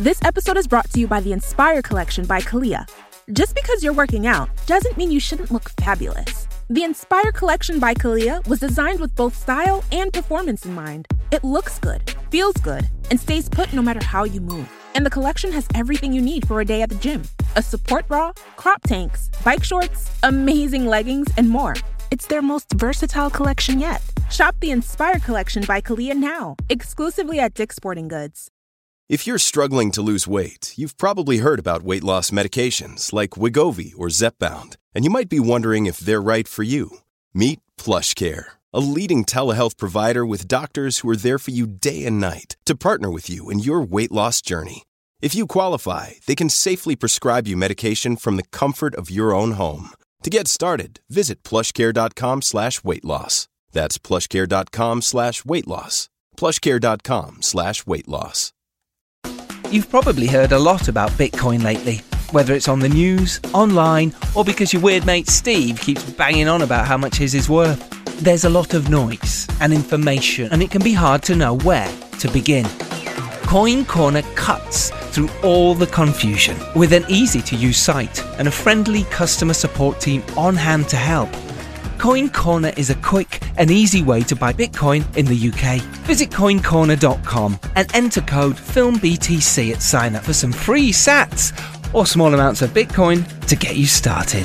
This episode is brought to you by the Inspire Collection by Kalia. Just because you're working out doesn't mean you shouldn't look fabulous. The Inspire Collection by Kalia was designed with both style and performance in mind. It looks good, feels good, and stays put no matter how you move. And the collection has everything you need for a day at the gym. A support bra, crop tanks, bike shorts, amazing leggings, and more. It's their most versatile collection yet. Shop the Inspire Collection by Kalia now, exclusively at Dick's Sporting Goods. If you're struggling to lose weight, you've probably heard about weight loss medications like Wegovy or Zepbound, and you might be wondering if they're right for you. Meet PlushCare, a leading telehealth provider with doctors who are there for you day and night to partner with you in your weight loss journey. If you qualify, they can safely prescribe you medication from the comfort of your own home. To get started, visit plushcare.com/weightloss. That's plushcare.com/weightloss. plushcare.com/weightloss. You've probably heard a lot about Bitcoin lately, whether it's on the news, online, or because your weird mate Steve keeps banging on about how much his is worth. There's a lot of noise and information, and it can be hard to know where to begin. Coin Corner cuts through all the confusion with an easy-to-use site and a friendly customer support team on hand to help. Coin Corner is a quick and easy way to buy Bitcoin in the UK. Visit coincorner.com and enter code FILMBTC at sign up for some free sats or small amounts of Bitcoin to get you started.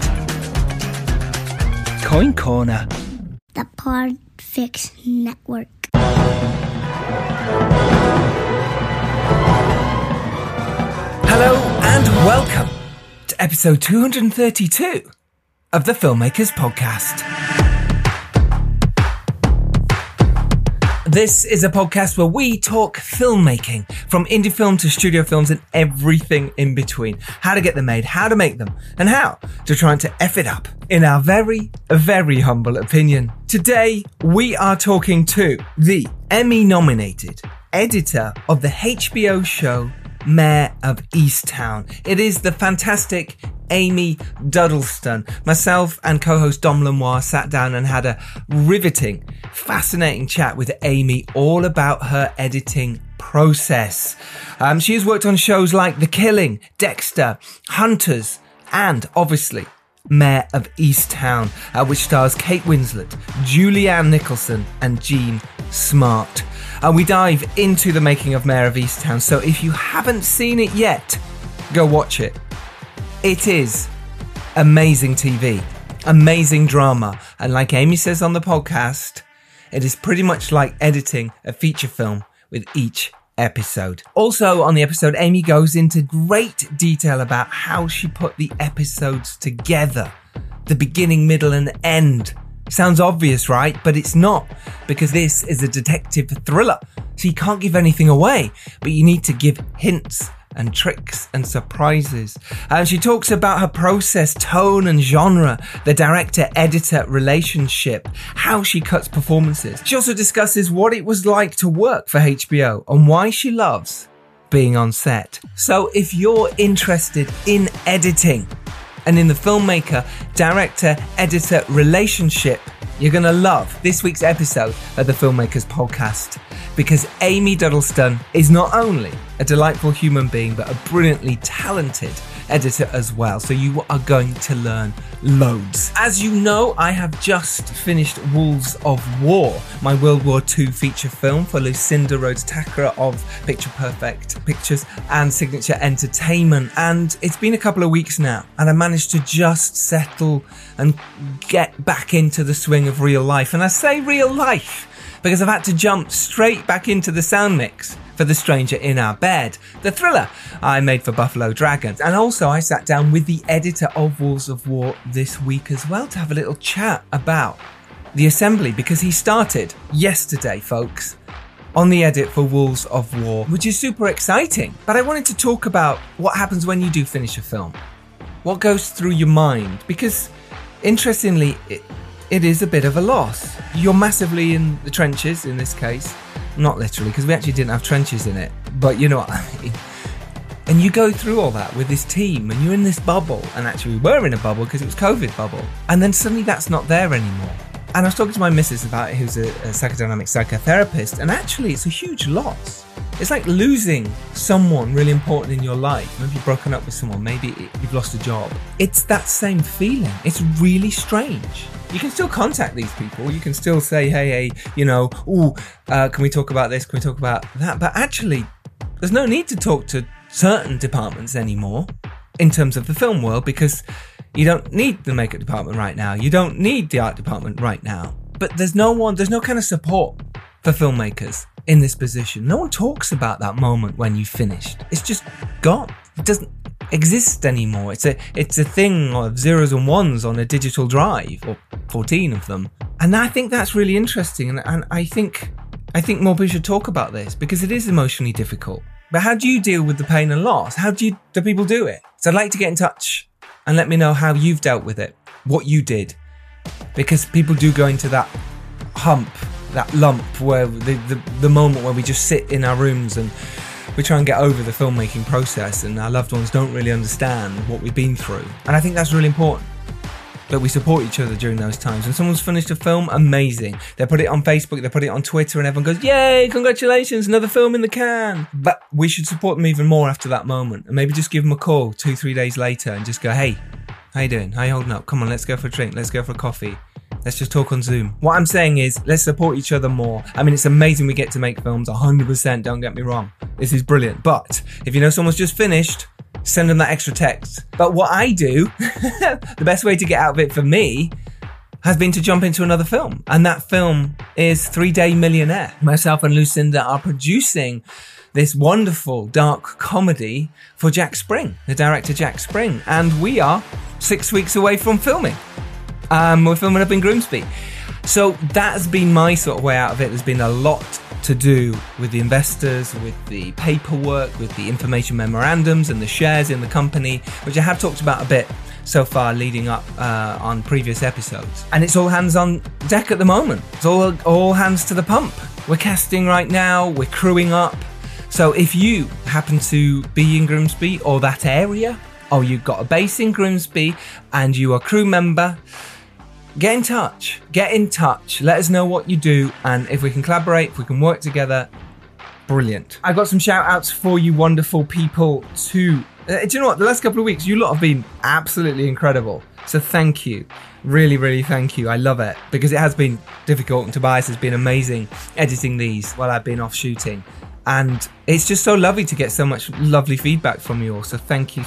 Coin Corner. The Podfix Network. Hello and welcome to episode 232 of the Filmmakers Podcast. This is a podcast where we talk filmmaking, from indie film to studio films and everything in between. How to get them made, how to make them, and how to try to F it up, in our very, very humble opinion. Today, we are talking to the Emmy-nominated editor of the HBO show Mare of Easttown. It is the fantastic Amy Duddleston. Myself and co-host Dom Lenoir sat down and had a riveting, fascinating chat with Amy all about her editing process. She has worked on shows like The Killing, Dexter, Hunters, and obviously Mare of Easttown, which stars Kate Winslet, Julianne Nicholson, and Jean Smart. We dive into the making of Mare of Easttown, so if you haven't seen it yet, go watch it. It is amazing TV, amazing drama, and like Amy says on the podcast, it is pretty much like editing a feature film with each episode. Also on the episode, Amy goes into great detail about how she put the episodes together, the beginning, middle, and end. Sounds obvious, right? But it's not, because this is a detective thriller, so you can't give anything away, but you need to give hints and tricks and surprises. She talks about her process, tone and genre, the director-editor relationship, how she cuts performances. She also discusses what it was like to work for HBO and why she loves being on set. So if you're interested in editing and in the filmmaker, director, editor relationship, you're going to love this week's episode of the Filmmakers Podcast, because Amy Duddleston is not only a delightful human being, but a brilliantly talented editor as well. So you are going to learn loads. As you know, I have just finished Wolves of War, my World War II feature film for Lucinda Rhodes Thakrar of Picture Perfect Pictures and Signature Entertainment. And it's been a couple of weeks now, and I managed to just settle and get back into the swing of real life. And I say real life because I've had to jump straight back into the sound mix for The Stranger in Our Bed, the thriller I made for Buffalo Dragons. And also I sat down with the editor of Wolves of War this week as well to have a little chat about the assembly, because he started yesterday, folks, on the edit for Wolves of War, which is super exciting. But I wanted to talk about what happens when you do finish a film. What goes through your mind? Because interestingly, it is a bit of a loss. You're massively in the trenches in this case. Not literally, because we actually didn't have trenches in it, but you know what I mean. And you go through all that with this team, and you're in this bubble, and actually we were in a bubble because it was COVID bubble, and then suddenly that's not there anymore. And I was talking to my missus about it, who's a psychodynamic psychotherapist, and actually it's a huge loss. It's like losing someone really important in your life. Maybe you've broken up with someone, maybe you've lost a job. It's that same feeling. It's really strange. You can still contact these people. You can still say, hey, can we talk about this? Can we talk about that? But actually, there's no need to talk to certain departments anymore in terms of the film world, because you don't need the makeup department right now. You don't need the art department right now. But there's no kind of support for filmmakers in this position. No one talks about that moment when you finished. It's just gone. It doesn't exist anymore. It's a thing of zeros and ones on a digital drive, or 14 of them. And I think that's really interesting. And I think more people should talk about this, because it is emotionally difficult. But how do you deal with the pain and loss? How do people do it? So I'd like to get in touch and let me know how you've dealt with it, what you did. Because people do go into that hump, that lump, where the moment where we just sit in our rooms and we try and get over the filmmaking process, and our loved ones don't really understand what we've been through. And I think that's really important, that we support each other during those times. When someone's finished a film, amazing. They put it on Facebook, they put it on Twitter, and everyone goes, yay, congratulations, another film in the can. But we should support them even more after that moment, and maybe just give them a call 2-3 days later and just go, hey, how you doing? How you holding up? Come on, let's go for a drink. Let's go for a coffee. Let's just talk on Zoom. What I'm saying is, let's support each other more. I mean, it's amazing we get to make films, 100%, don't get me wrong. This is brilliant. But if you know someone's just finished, send them that extra text. But what I do, the best way to get out of it for me, has been to jump into another film. And that film is 3 Day Millionaire. Myself and Lucinda are producing this wonderful dark comedy for Jack Spring, the director Jack Spring. And we are 6 weeks away from filming. We're filming up in Grimsby. So that's been my sort of way out of it. There's been a lot to do with the investors, with the paperwork, with the information memorandums and the shares in the company, which I have talked about a bit so far leading up on previous episodes. And it's all hands on deck at the moment. It's all hands to the pump. We're casting right now, we're crewing up. So if you happen to be in Grimsby or that area, or you've got a base in Grimsby and you are a crew member, get in touch. Let us know what you do, and if we can collaborate, if we can work together, brilliant. I've got some shout outs for you wonderful people too. Do you know what? The last couple of weeks, you lot have been absolutely incredible. So thank you. Really, really thank you. I love it, because it has been difficult, and Tobias has been amazing editing these while I've been off shooting. And it's just so lovely to get so much lovely feedback from you all. So thank you.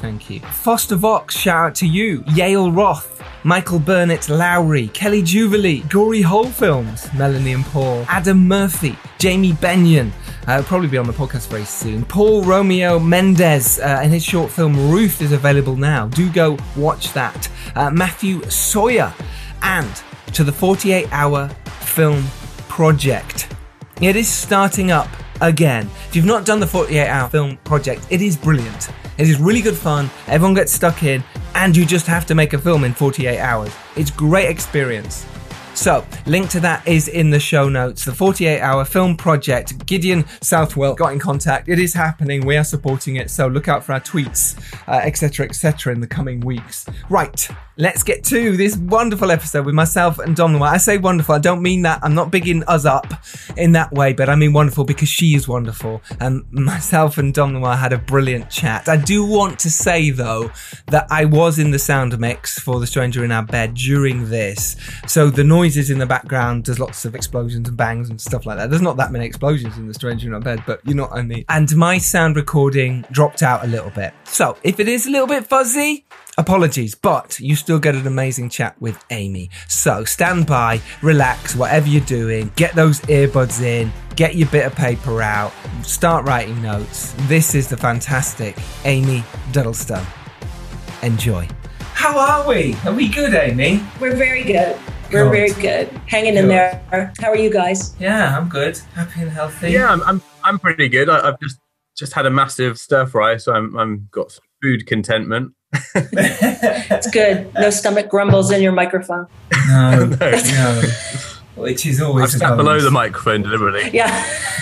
Foster Vox, shout out to you. Yale Roth, Michael Burnett Lowry, Kelly Jubilee, Gory Hole Films, Melanie and Paul, Adam Murphy, Jamie Benyon, will probably be on the podcast very soon. Paul Romeo Mendez, and his short film Ruth is available now. Do go watch that. Matthew Sawyer, and to the 48-hour film project. It is starting up again. If you've not done the 48-hour film project, it is brilliant. It is really good fun. Everyone gets stuck in, and you just have to make a film in 48 hours. It's a great experience. So, link to that is in the show notes. The 48-hour film project. Gideon Southwell got in contact. It is happening. We are supporting it. So look out for our tweets, etc., in the coming weeks. Right. Let's get to this wonderful episode with myself and Dom Noir. I say wonderful, I don't mean that. I'm not bigging us up in that way, but I mean wonderful because she is wonderful. And myself and Dom Noir had a brilliant chat. I do want to say, though, that I was in the sound mix for The Stranger in Our Bed during this. So the noises in the background, there's lots of explosions and bangs and stuff like that. There's not that many explosions in The Stranger in Our Bed, but you know what I mean. And my sound recording dropped out a little bit. So if it is a little bit fuzzy, apologies, but you still get an amazing chat with Amy. So stand by, relax, whatever you're doing, get those earbuds in, get your bit of paper out, start writing notes. This is the fantastic Amy Duddlestone. Enjoy. How are we? Are we good, Amy? We're very good. We're very good. Hanging in there. How are you guys? Yeah, I'm good. Happy and healthy. Yeah, I'm pretty good. I've just had a massive stir fry, so I'm got some food contentment. It's good. No stomach grumbles in your microphone. No. Which is always I've sat below the microphone deliberately. Yeah.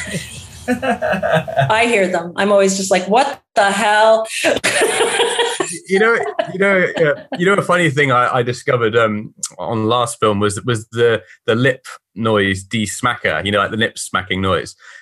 I hear them. I'm always just like, what the hell? You know, a funny thing I discovered on the last film was the lip noise, de-smacker, like the lip smacking noise.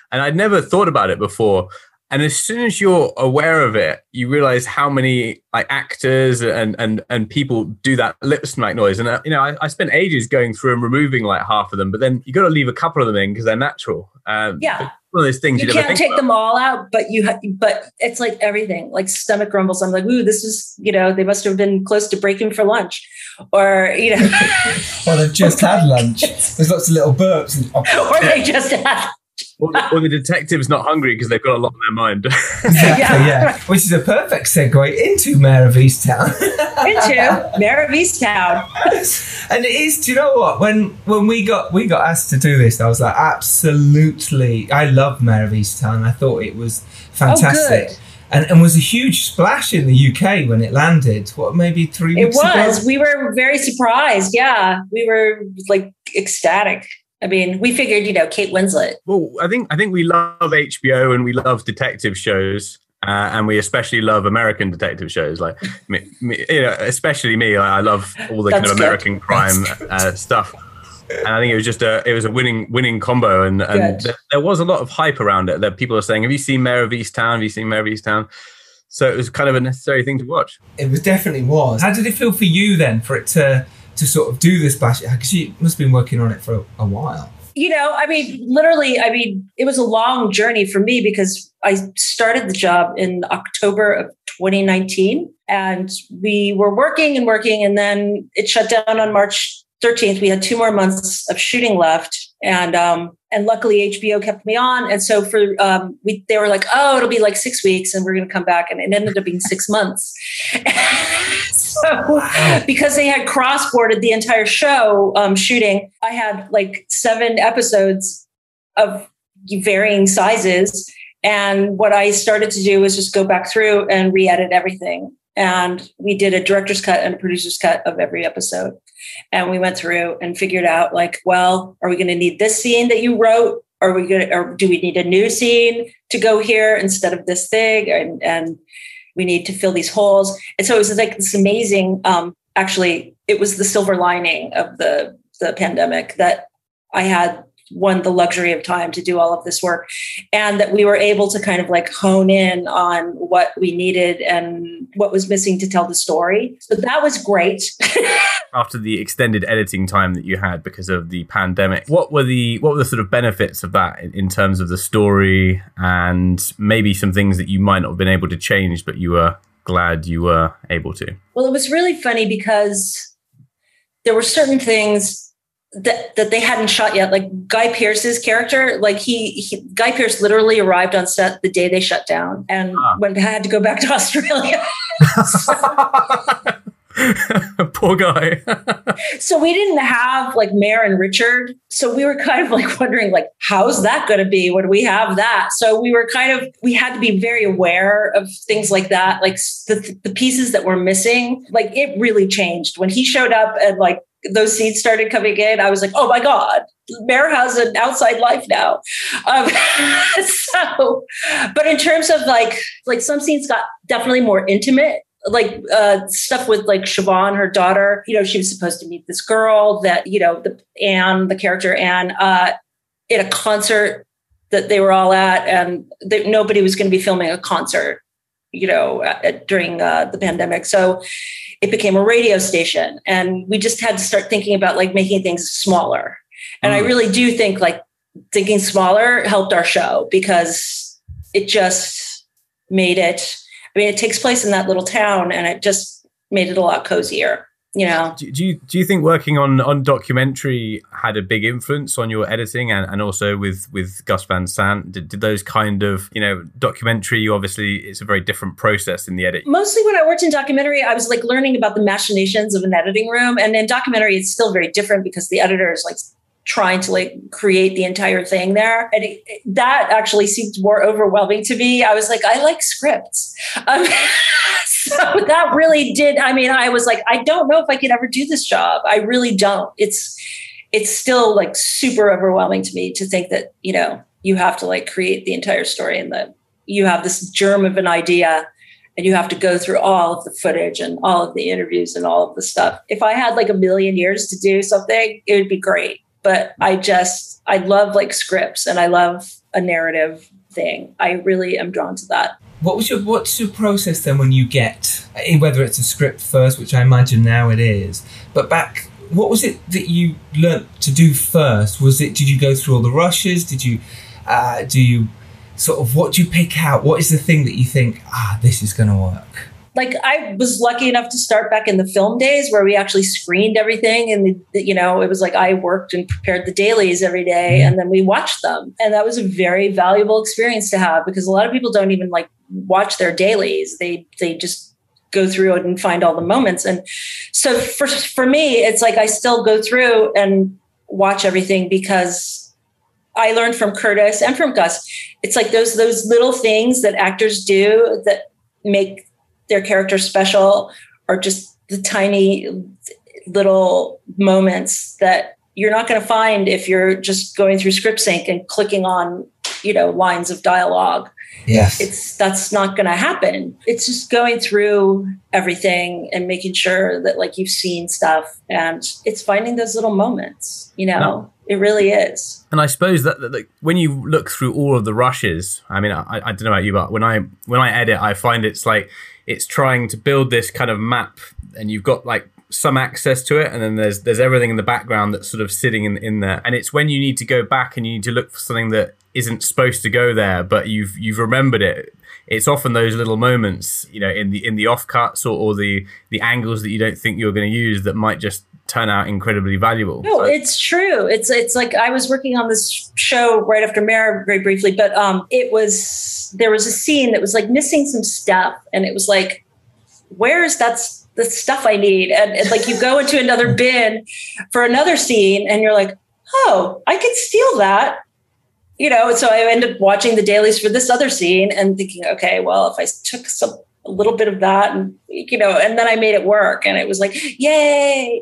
And I'd never thought about it before. And as soon as you're aware of it, you realize how many like actors and people do that lip smack noise. And I spent ages going through and removing like half of them, but then you got to leave a couple of them in because they're natural. Yeah, one of those things you can't take them all out, but but it's like everything, like stomach grumbles. I'm like, ooh, this is, they must have been close to breaking for lunch, or Well, they've just had lunch. There's lots of little burps, or they just had. Or the detective's not hungry because they've got a lot on their mind. Exactly, yeah. Which is a perfect segue into Mayor of Easttown. Into Mayor of Easttown. And it is, do you know what? When we got asked to do this, I was like, absolutely. I love Mayor of Easttown. I thought it was fantastic. Oh, and was a huge splash in the UK when it landed. What, maybe 3 weeks ago? It was. We were very surprised. Yeah. We were like ecstatic. I mean, we figured, Kate Winslet. Well, I think we love HBO and we love detective shows, and we especially love American detective shows. Like, especially me. I love all the kind of American crime stuff. And I think it was a winning combo, and there was a lot of hype around it. That people are saying, "Have you seen Mayor of Easttown? Have you seen Mayor of Easttown?" So it was kind of a necessary thing to watch. It definitely was. How did it feel for you then, for it to sort of do this splash? Because you must have been working on it for a while. Literally, it was a long journey for me because I started the job in October of 2019 and we were working, and then it shut down on March 13th. We had 2 more months of shooting left. And luckily HBO kept me on. And so they were like, oh, it'll be like 6 weeks and we're going to come back. And it ended up being 6 months. So because they had cross-boarded the entire show shooting, I had like 7 episodes of varying sizes. And what I started to do was just go back through and re-edit everything. And we did a director's cut and a producer's cut of every episode. And we went through and figured out like, well, are we going to need this scene that you wrote? Or do we need a new scene to go here instead of this thing? And we need to fill these holes. And so it was like this amazing, actually, it was the silver lining of the pandemic that I had the luxury of time to do all of this work, and that we were able to kind of like hone in on what we needed and what was missing to tell the story. So that was great. After the extended editing time that you had because of the pandemic, what were the sort of benefits of that in terms of the story, and maybe some things that you might not have been able to change, but you were glad you were able to? Well, it was really funny because there were certain things that they hadn't shot yet. Like Guy Pearce's character, like Guy Pearce literally arrived on set the day they shut down and had to go back to Australia. Poor guy. So we didn't have like Mayor and Richard. So we were kind of like wondering like, how's that going to be when we have that? So we had to be very aware of things like that. Like the pieces that were missing, like it really changed when he showed up and like those scenes started coming in. I was like, oh my God, Mayor has an outside life now. But in terms of like some scenes got definitely more intimate. Like stuff with like Siobhan, her daughter, she was supposed to meet this girl that, the character Anne, at a concert that they were all at, and nobody was going to be filming a concert, during the pandemic. So it became a radio station, and we just had to start thinking about like making things smaller. And I really do think like thinking smaller helped our show because it just made it. I mean, it takes place in that little town, and it just made it a lot cozier, Do you think working on documentary had a big influence on your editing and also with Gus Van Sant? Did those kind of, documentary, obviously it's a very different process in the edit. Mostly when I worked in documentary, I was like learning about the machinations of an editing room. And in documentary, it's still very different because the editor is like trying to like create the entire thing there. And that actually seemed more overwhelming to me. I was like, I like scripts. So that really did. I mean, I was like, I don't know if I could ever do this job. I really don't. It's still like super overwhelming to me to think that, you have to like create the entire story and that you have this germ of an idea and you have to go through all of the footage and all of the interviews and all of the stuff. If I had like a million years to do something, it would be great. But I love like scripts, and I love a narrative thing. I really am drawn to that. What's your process then when you get, whether it's a script first, which I imagine now it is, but back, what was it that you learnt to do first? Did you go through all the rushes? Did you, do you sort of, what do you pick out? What is the thing that you think, this is going to work? Like, I was lucky enough to start back in the film days where we actually screened everything. And, it was like I worked and prepared the dailies every day and then we watched them. And that was a very valuable experience to have, because a lot of people don't even like watch their dailies. They just go through it and find all the moments. And so for me, it's like I still go through and watch everything, because I learned from Curtis and from Gus. It's like those little things that actors do that make their character special, or just the tiny little moments that you're not going to find if you're just going through ScriptSync and clicking on, lines of dialogue. Yes. That's not going to happen. It's just going through everything and making sure that like you've seen stuff, and it's finding those little moments, No. It really is. And I suppose that when you look through all of the rushes, I mean, I don't know about you, but when I edit, I find it's like, it's trying to build this kind of map, and you've got like some access to it, and then there's everything in the background that's sort of sitting in there. And it's when you need to go back and you need to look for something that isn't supposed to go there, but you've remembered it. It's often those little moments, in the off cuts or the angles that you don't think you're going to use that might just turn out incredibly valuable. No, it's true. It's like I was working on this show right after Mare very briefly, but there was a scene that was like missing some stuff, and it was like, where is the stuff I need? And like you go into another bin for another scene, and you're like, oh, I could steal that. So I ended up watching the dailies for this other scene and thinking, okay, well, if I took a little bit of that and, and then I made it work, and it was like, yay.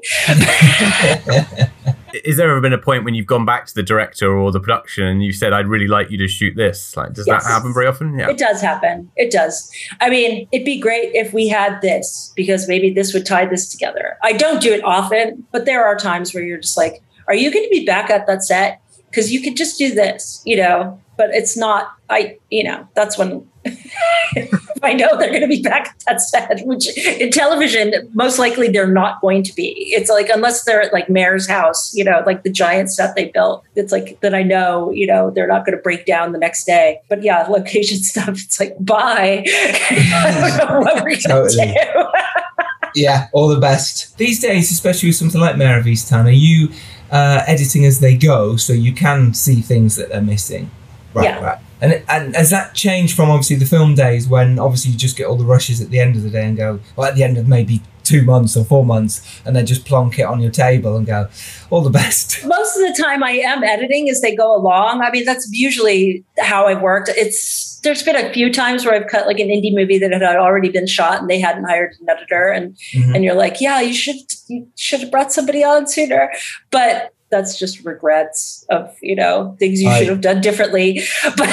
Is there ever been a point when you've gone back to the director or the production and you said, I'd really like you to shoot this? Like, does that happen very often? Yeah. It does happen. It does. I mean, it'd be great if we had this, because maybe this would tie this together. I don't do it often, but there are times where you're just like, are you going to be back at that set? Because you could just do this, but it's not, that's when I know they're going to be back at that set, which in television, most likely they're not going to be. It's like, unless they're at like Mare's house, like the giant set they built, it's like, then I know, they're not going to break down the next day. But yeah, location stuff, it's like, bye. I don't know what we're going to do. Yeah, all the best. These days, especially with something like Mare of Easttown, are you editing as they go, so you can see things that they're missing? Right. And has that changed from obviously the film days, when obviously you just get all the rushes at the end of the day and go, well, at the end of maybe 2 months or 4 months, and then just plonk it on your table and go, all the best? Most of the time I am editing as they go along. I mean, that's usually how I've worked. There's been a few times where I've cut like an indie movie that had already been shot and they hadn't hired an editor, and you're like, yeah, you should have brought somebody on sooner. But that's just regrets of, things you should have done differently. But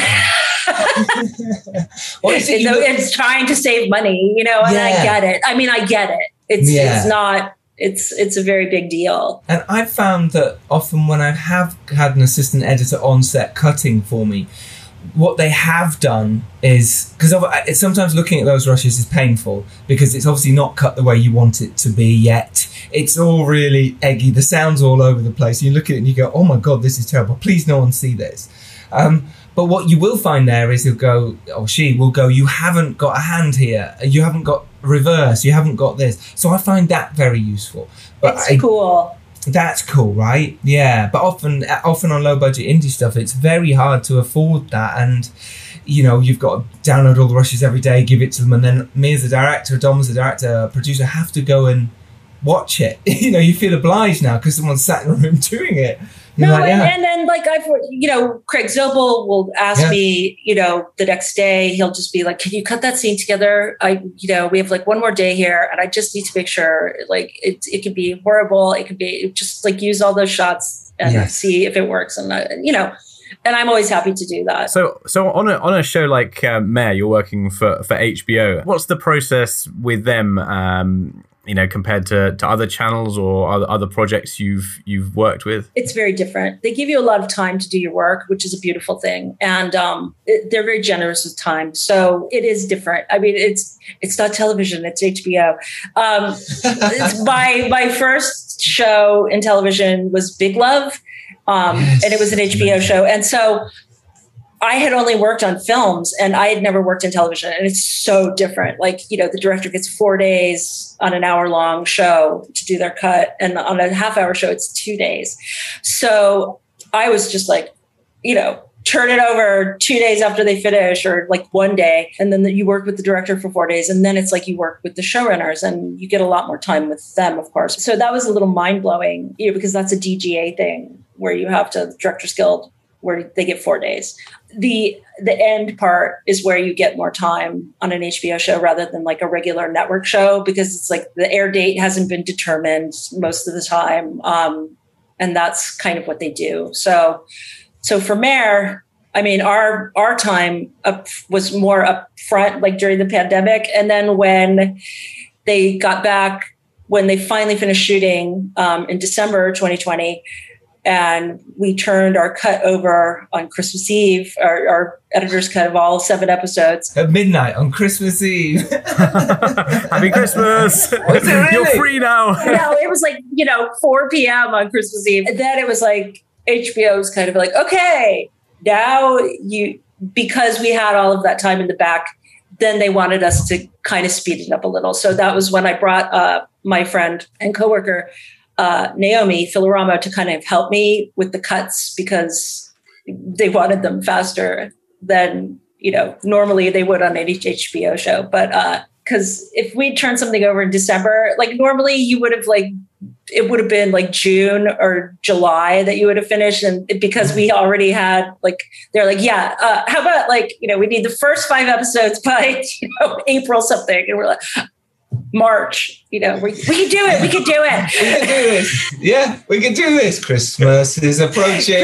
it's trying to save money, and I get it. I mean, I get it. It's not, it's a very big deal. And I've found that often when I have had an assistant editor on set cutting for me, what they have done is, because sometimes looking at those rushes is painful, because it's obviously not cut the way you want it to be yet. It's all really eggy. The sound's all over the place. You look at it and you go, oh my God, this is terrible. Please no one see this. But what you will find there is he'll go, or she will go, you haven't got a hand here. You haven't got reverse. You haven't got this. So I find that very useful. But it's cool. That's cool, right? Yeah. But often on low budget indie stuff, it's very hard to afford that. And, you've got to download all the rushes every day, give it to them. And then me as a director, Dom as a director, producer, have to go and watch it. You feel obliged now because someone's sat in a room doing it. And then like Craig Zobel will ask me, the next day, he'll just be like, can you cut that scene together? We have like one more day here, and I just need to make sure like it could be horrible. It could be just like use all those shots and see if it works. And and I'm always happy to do that. So on a show like Mare, you're working for HBO. What's the process with them? compared to other channels or other projects you've worked with? It's very different. They give you a lot of time to do your work, which is a beautiful thing. And they're very generous with time. So it is different. I mean, it's not television, it's HBO. My first show in television was Big Love. And it was an HBO show. And so I had only worked on films and I had never worked in television. And it's so different. Like, the director gets 4 days on an hour-long show to do their cut. And on a half-hour show, it's 2 days. So I was just like, turn it over 2 days after they finish, or like 1 day. And then you work with the director for 4 days. And then it's like you work with the showrunners and you get a lot more time with them, of course. So that was a little mind-blowing, because that's a DGA thing where you have to, Directors Guild, where they get 4 days. The end part is where you get more time on an HBO show rather than like a regular network show, because it's like the air date hasn't been determined most of the time. And that's kind of what they do. So for Mare, I mean, our time was more up front, like during the pandemic. And then when they got back, when they finally finished shooting in December 2020, and we turned our cut over on Christmas Eve, our editor's cut of all 7 episodes. At midnight on Christmas Eve. Happy Christmas. Really? You're free now. No, it was like, 4 p.m. on Christmas Eve. And then it was like, HBO was kind of like, okay, now because we had all of that time in the back, then they wanted us to kind of speed it up a little. So that was when I brought my friend and coworker, Naomi Filoramo, to kind of help me with the cuts, because they wanted them faster than, normally they would on any HBO show. But because if we turned something over in December, like normally you would have it would have been like June or July that you would have finished. And because we already had they're like, yeah, how about we need the first 5 episodes by, April something. And we're like, March, we can do it. We can do it. We can do this. Yeah, we can do this. Christmas is approaching.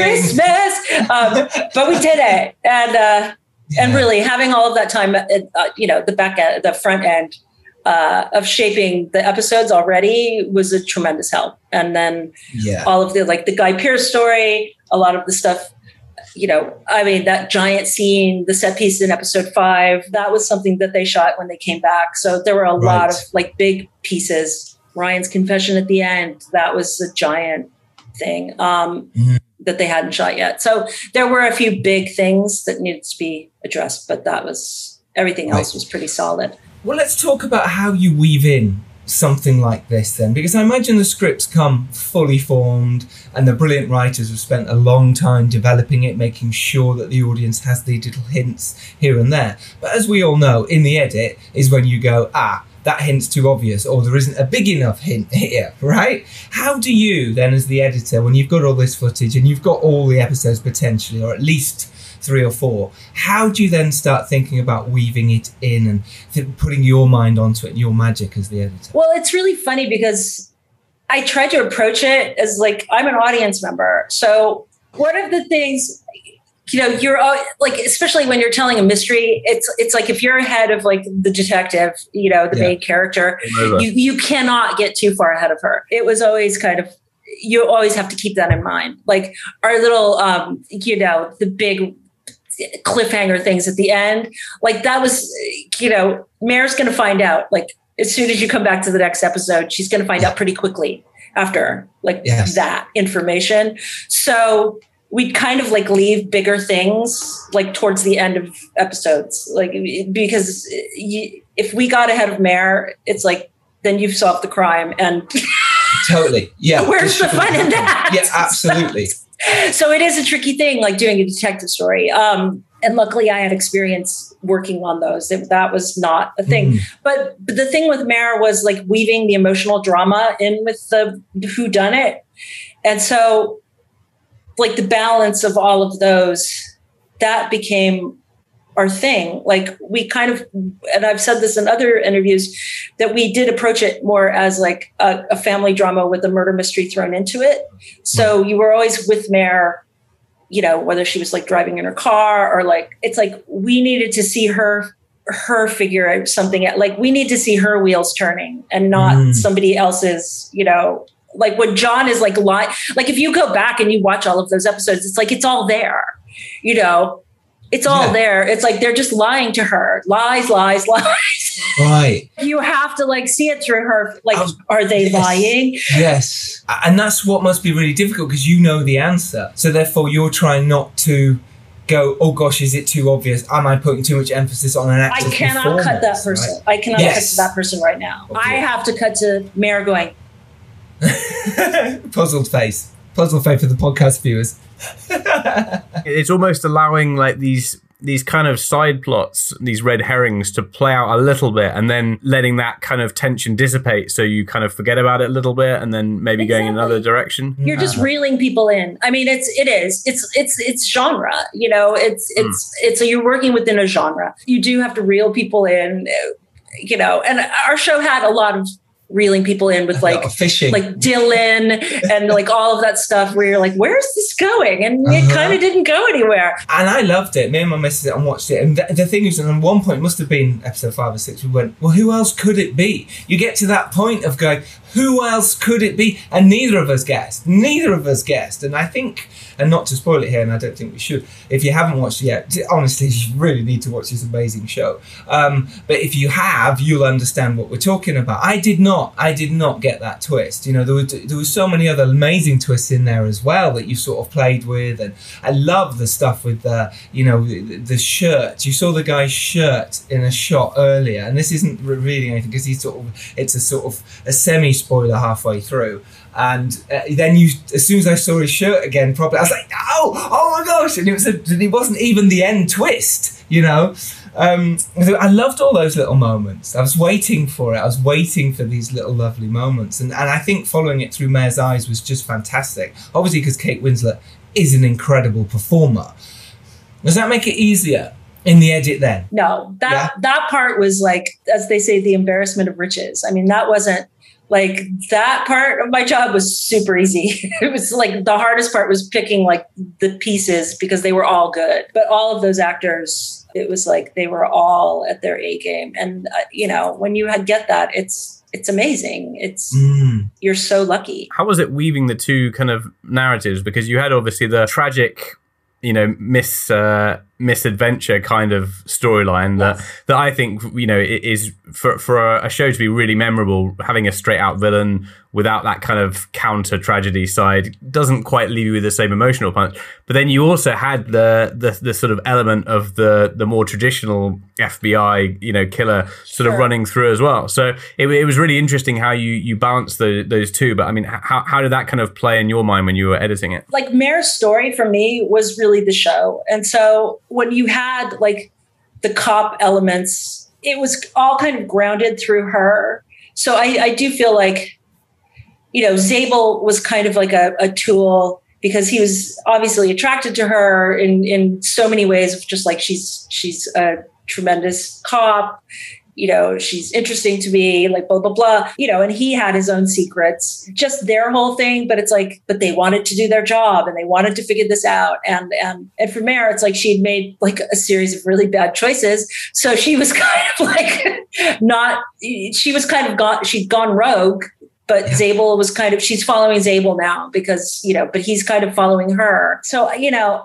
But we did it. And really having all of that time, the back end, the front end of shaping the episodes already was a tremendous help. And then all of the Guy Pearce story, a lot of the stuff, that giant scene, the set piece in episode 5, that was something that they shot when they came back. So there were a lot of big pieces. Ryan's confession at the end, that was a giant thing that they hadn't shot yet. So there were a few big things that needed to be addressed, but everything else was pretty solid. Well, let's talk about how you weave in something like this then, because I imagine the scripts come fully formed and the brilliant writers have spent a long time developing it, making sure that the audience has the little hints here and there. But as we all know, in the edit is when you go, that hint's too obvious, or there isn't a big enough hint here, right? How do you then, as the editor, when you've got all this footage and you've got all the episodes potentially, or at least 3 or 4, how do you then start thinking about weaving it in and putting your mind onto it and your magic as the editor? Well, it's really funny because I tried to approach it as I'm an audience member. So one of the things, you're especially when you're telling a mystery, it's like if you're ahead of the detective, the main character, you cannot get too far ahead of her. It was always kind of, you always have to keep that in mind. Like our little, the big cliffhanger things at the end, that was, Mare's going to find out, as soon as you come back to the next episode, she's going to find out pretty quickly after that information. So we'd kind of leave bigger things towards the end of episodes, because if we got ahead of Mare, it's then you've solved the crime and totally. Yeah. Where's the fun in that? Yeah, absolutely. So it is a tricky thing, doing a detective story. And luckily I had experience working on those. That was not a thing. But the thing with Mare was weaving the emotional drama in with the whodunit. And so the balance of all of those, that became our thing. We kind of, and I've said this in other interviews, that we did approach it more as a family drama with a murder mystery thrown into it. So you were always with Mare, whether she was driving in her car or it's we needed to see her her figure out something. Like, we need to see her wheels turning and not somebody else's, you know, like when John is like lying. Like, if you go back and you watch all of those episodes, it's like, it's all there, you know, it's all there. It's like, they're just lying to her. Lies. Right. You have to like see it through her. Like, are they lying? Yes. And that's what must be really difficult, because you know the answer. So therefore you're trying not to go, oh gosh, is it too obvious? Am I putting too much emphasis on an actor's performance? I cannot cut that person. Right? I cannot cut to that person right now. Okay. I have to cut to Mare going. Puzzled face for the podcast viewers. It's almost allowing like these kind of side plots, these red herrings, to play out a little bit, and then letting that kind of tension dissipate, so you kind of forget about it a little bit, and then maybe going in another direction. You're just reeling people in. I mean, it's genre, you know, it's you're working within a genre. You do have to reel people in, you know, and our show had a lot of reeling people in with like fishing, like Dylan and like all of that stuff where you're like, where's this going? And it kind of didn't go anywhere. And I loved it. Me and my missus and watched it. And the thing is, and at one point, it must have been episode 5 or 6, we went, well, who else could it be? You get to that point of going, who else could it be? And neither of us guessed. And I think, and not to spoil it here, and I don't think we should, if you haven't watched it yet, honestly, you really need to watch this amazing show. But if you have, you'll understand what we're talking about. I did not get that twist. You know, there was so many other amazing twists in there as well that you sort of played with. And I love the stuff with the shirt. You saw the guy's shirt in a shot earlier, and this isn't revealing anything because it's a sort of a semi-spoiler halfway through. And then as soon as I saw his shirt again properly, I was like, oh my gosh. And it wasn't even the end twist, you know. I loved all those little moments. I was waiting for it. I was waiting for these little lovely moments. And I think following it through Mare's eyes was just fantastic. Obviously, because Kate Winslet is an incredible performer. Does that make it easier in the edit then? No, that part was like, as they say, the embarrassment of riches. I mean, that wasn't, like, that part of my job was super easy. It was like the hardest part was picking like the pieces, because they were all good. But all of those actors, it was like they were all at their A game. And, you know, when you get that, it's amazing. You're so lucky. How was it weaving the two kind of narratives? Because you had obviously the tragic, you know, misadventure kind of storyline that I think, you know, is for a show to be really memorable. Having a straight out villain without that kind of counter tragedy side doesn't quite leave you with the same emotional punch. But then you also had the sort of element of the more traditional FBI, you know, killer sort of running through as well. So it was really interesting how you balanced those two. But I mean, how did that kind of play in your mind when you were editing it? Like, Mare's story for me was really the show. And so when you had like the cop elements, it was all kind of grounded through her. So I do feel like, you know, Zabel was kind of like a tool, because he was obviously attracted to her in so many ways, of just like, she's a tremendous cop, you know, she's interesting to me, like blah, blah, blah, you know, and he had his own secrets, just their whole thing. But it's like, but they wanted to do their job and they wanted to figure this out. And for Mare, it's like she'd made like a series of really bad choices. So she was kind of like she'd gone rogue. But Zabel was kind of, she's following Zabel now because, you know, but he's kind of following her. So, you know,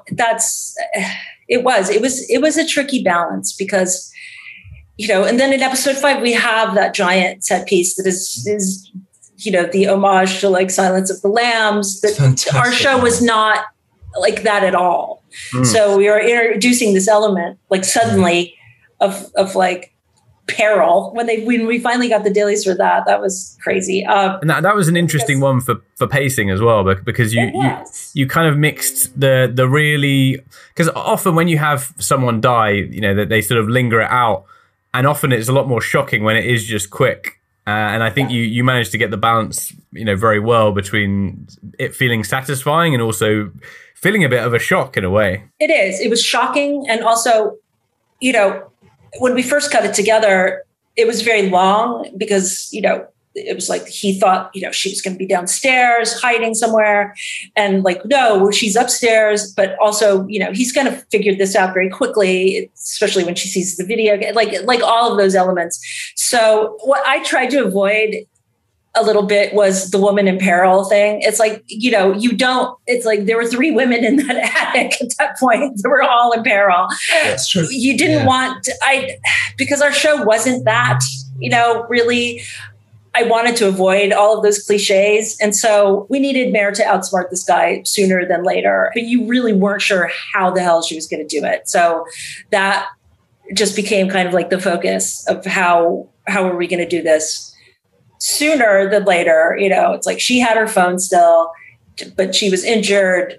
it was a tricky balance, because, you know, and then in episode 5, we have that giant set piece that is, you know, the homage to like Silence of the Lambs. That our show was not like that at all. So we are introducing this element like suddenly of like peril when we finally got the dailies for that was crazy. And that was an interesting one for pacing as well, because you kind of mixed the really, because often when you have someone die, you know, that they sort of linger it out, and often it's a lot more shocking when it is just quick. And I think you managed to get the balance, you know, very well between it feeling satisfying and also feeling a bit of a shock in a way. It was shocking, and also, you know, when we first cut it together, it was very long because, you know, it was like he thought, she was going to be downstairs hiding somewhere, and like, no, she's upstairs. But also, he's going to figure this out very quickly, especially when she sees the video, like all of those elements. So what I tried to avoid a little bit was the woman in peril thing. It's like, it's like there were 3 women in that attic at that point. They were all in peril. That's true. You didn't want because our show wasn't that, really. I wanted to avoid all of those cliches. And so we needed Mare to outsmart this guy sooner than later, but you really weren't sure how the hell she was going to do it. So that just became kind of like the focus of how are we going to do this sooner than later. It's like she had her phone still, but she was injured,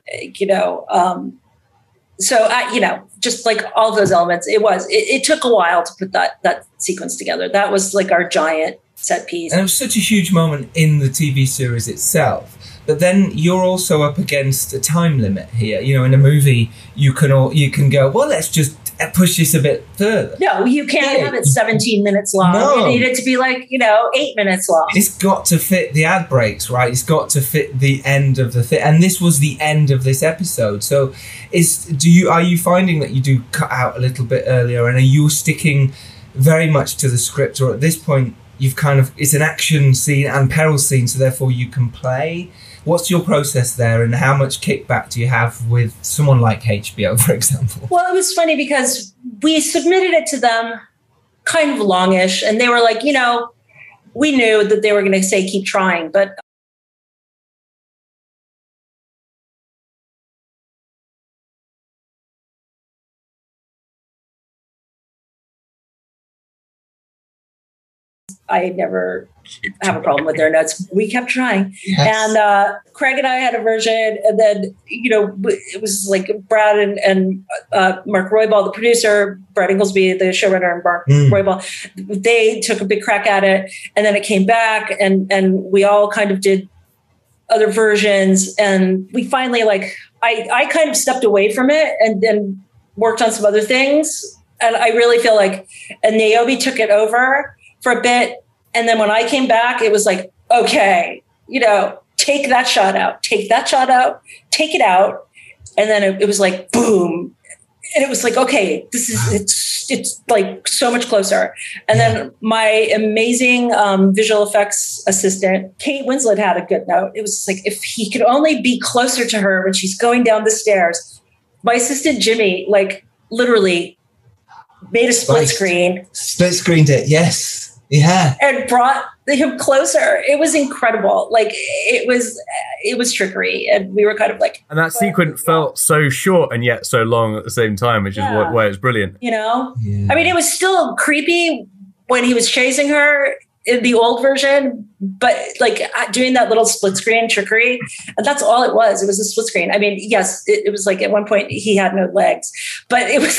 so just like all of those elements, it took a while to put that sequence together. That was like our giant set piece. And it was such a huge moment in the TV series itself. But then you're also up against a time limit here. In a movie, you can go, well, let's just push this a bit further. No, you can't have it 17 minutes long. No. You need it to be like, 8 minutes long. It's got to fit the ad breaks, right? It's got to fit the end of the thing. And this was the end of this episode. So are you finding that you do cut out a little bit earlier, and are you sticking very much to the script, or at this point you've it's an action scene and peril scene, so therefore you can play? What's your process there, and how much kickback do you have with someone like HBO, for example? Well, it was funny because we submitted it to them kind of longish, and they were like, we knew that they were going to say, keep trying, but I never have a problem with their notes. We kept trying. Yes. And Craig and I had a version, and then, it was like Brad and Mark Roybal, the producer, Brad Inglesby, the showrunner, and Mark Roybal, they took a big crack at it, and then it came back, and we all kind of did other versions, and we finally, I kind of stepped away from it and then worked on some other things, and I really feel like, and Naomi took it over for a bit. And then when I came back, it was like, okay, take that shot out, take it out. And then it was like, boom. And it was like, okay, it's like so much closer. And then my amazing visual effects assistant, Kate Winslet, had a good note. It was like, if he could only be closer to her when she's going down the stairs. My assistant, Jimmy, literally made a split screen. Split screened it, yes. Yeah. And brought him closer. It was incredible. It was trickery. And we were kind of like... And that sequence felt so short and yet so long at the same time, which is why it's brilliant. Yeah. I mean, it was still creepy when he was chasing her in the old version, but doing that little split screen trickery, and that's all it was. It was a split screen. I mean, yes, it was like at one point he had no legs, but it was...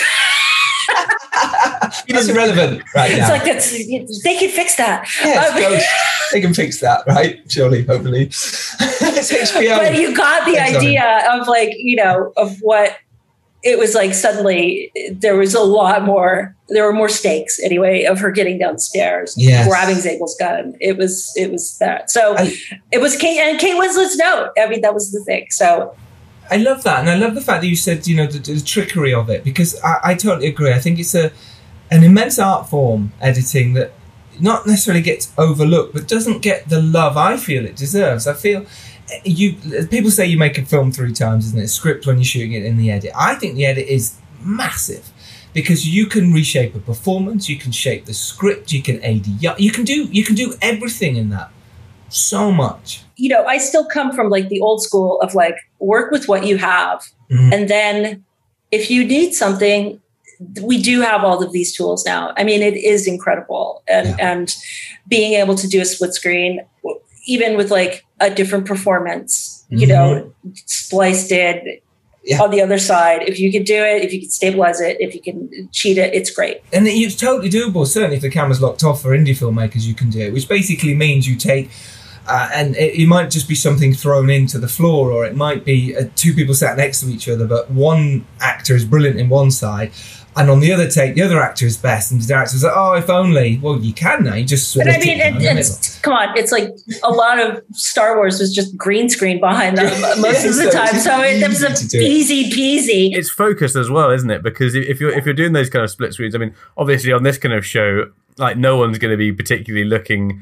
It is irrelevant right now. It's like they can fix that. Yes, they can fix that, right? Surely, hopefully. It's HBO. But you got the idea of of what it was like. Suddenly, there was a lot more. There were more stakes anyway of her getting downstairs, grabbing Zagel's gun. It was that. So it was Kate Winslet's note. I mean, that was the thing. So. I love that, and I love the fact that you said, the trickery of it, because I totally agree. I think it's an immense art form, editing, that not necessarily gets overlooked, but doesn't get the love I feel it deserves. I feel people say you make a film 3 times, isn't it? Script when you're shooting it in the edit. I think the edit is massive, because you can reshape a performance, you can shape the script, you can ADR, you can do everything in that. So much. I still come from the old school of work with what you have. Mm-hmm. And then if you need something, we do have all of these tools now. I mean, it is incredible. And being able to do a split screen, even with a different performance, spliced in on the other side. If you could do it, if you could stabilize it, if you can cheat it, it's great. And it's totally doable. Certainly if the camera's locked off for indie filmmakers, you can do it, which basically means you take... and it might just be something thrown into the floor, or it might be 2 people sat next to each other, but one actor is brilliant in one side, And on the other take, the other actor is best, and the director was like, "Oh, if only." Well, you can now. You just. But I mean, it's come on. It's like a lot of Star Wars was just green screen behind them most of the time, so it was easy peasy. It's focused as well, isn't it? Because if you're doing those kind of split screens, I mean, obviously on this kind of show, like no one's going to be particularly looking,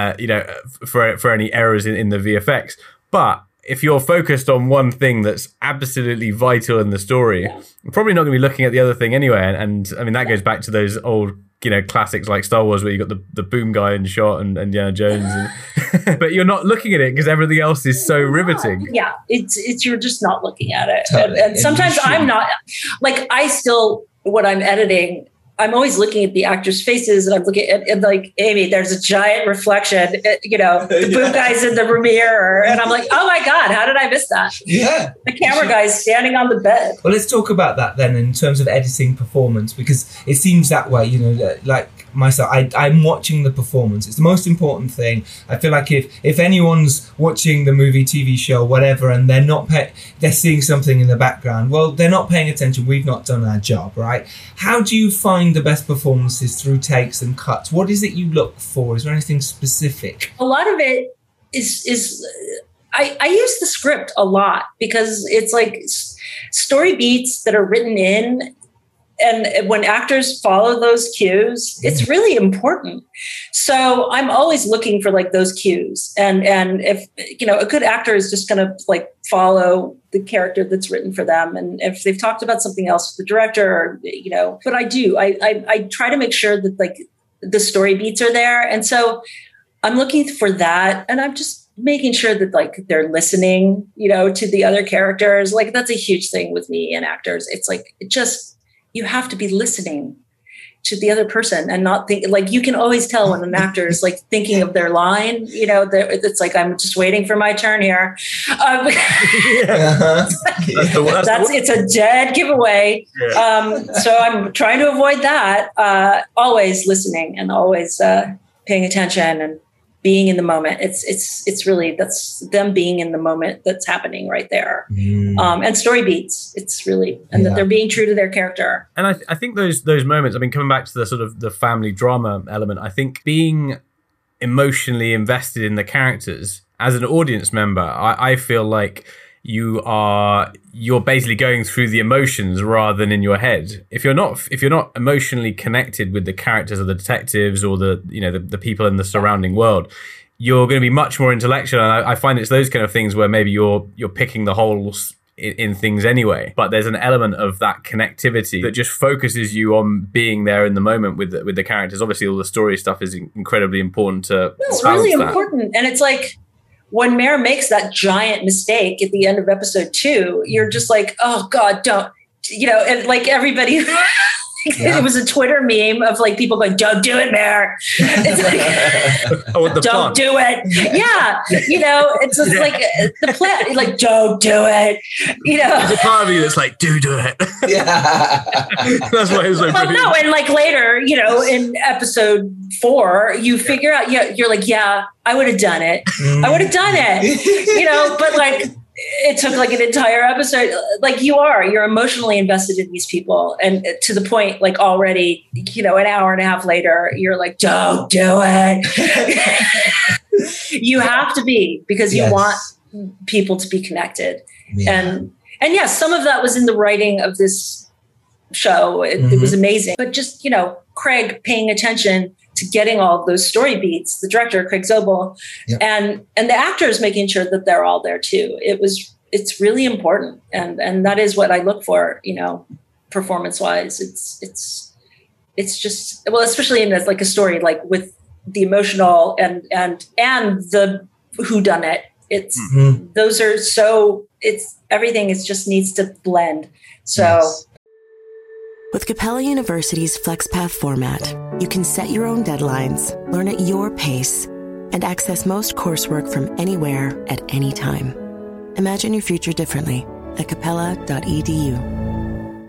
for any errors in the VFX, but if you're focused on one thing that's absolutely vital in the story, you're probably not going to be looking at the other thing anyway. And I mean, that goes back to those old, classics like Star Wars, where you got the boom guy in shot and Indiana Jones. But you're not looking at it because everything else is so riveting. Yeah, it's you're just not looking at it. Totally. And sometimes I'm not, like, when I'm editing, I'm always looking at the actors' faces, and I'm looking at, and like, Amy, there's a giant reflection, the boom guy's in the mirror, and I'm like, oh my God, how did I miss that? Yeah. The camera guy's standing on the bed. Well, let's talk about that then in terms of editing performance, because it seems that way, like myself, I'm watching the performance. It's the most important thing. I feel like if anyone's watching the movie, TV show, whatever, and they're seeing something in the background, well, they're not paying attention. We've not done our job, right? How do you find the best performances through takes and cuts? What is it you look for? Is there anything specific? A lot of it is I use the script a lot, because it's like story beats that are written in. And when actors follow those cues, it's really important. So I'm always looking for like those cues. And if, a good actor is just going to like follow the character that's written for them. And if they've talked about something else with the director, but I try to make sure that like the story beats are there. And so I'm looking for that. And I'm just making sure that like they're listening, to the other characters. Like that's a huge thing with me and actors. It's like, you have to be listening to the other person and not think, like, you can always tell when an actor is like thinking of their line, it's like, I'm just waiting for my turn here. It's a dead giveaway. Yeah. So I'm trying to avoid that. Always listening and always paying attention and being in the moment. It's really, that's them being in the moment that's happening right there. And story beats, it's really, and that they're being true to their character. And I think those moments, I mean, coming back to the sort of the family drama element, I think being emotionally invested in the characters as an audience member, I feel like you're basically going through the emotions rather than in your head. If you're not emotionally connected with the characters or the detectives or the people in the surrounding world, you're going to be much more intellectual. And I find it's those kind of things where maybe you're picking the holes in things anyway, but there's an element of that connectivity that just focuses you on being there in the moment with the characters. Obviously, all the story stuff is incredibly important to. It's really important, and it's like, when Mare makes that giant mistake at the end of episode 2, you're just like, oh God, don't, and like everybody, it was a Twitter meme of like people going, don't do it, Mare. It's like, don't do it. Yeah. It's just like the plan, like, don't do it. There's a part of you that's like, do it. Yeah. That's why it was like, well, no. And like later, in episode 4, you figure out, you're like, yeah, I would have done it. I would have done it, but like, it took like an entire episode. Like you're emotionally invested in these people. And to the point, like already, an hour and a half later, you're like, don't do it. You have to be, because you want people to be connected. Yeah. And yes, some of that was in the writing of this show. It was amazing. But just, Craig paying attention to getting all of those story beats, the director, Craig Zobel, and the actors making sure that they're all there too. It's really important. And that is what I look for, performance wise. It's just, well, especially in like a story, like with the emotional and the whodunit. It's, those are so, everything is just needs to blend. So. Yes. With Capella University's FlexPath format, you can set your own deadlines, learn at your pace, and access most coursework from anywhere at any time. Imagine your future differently at capella.edu.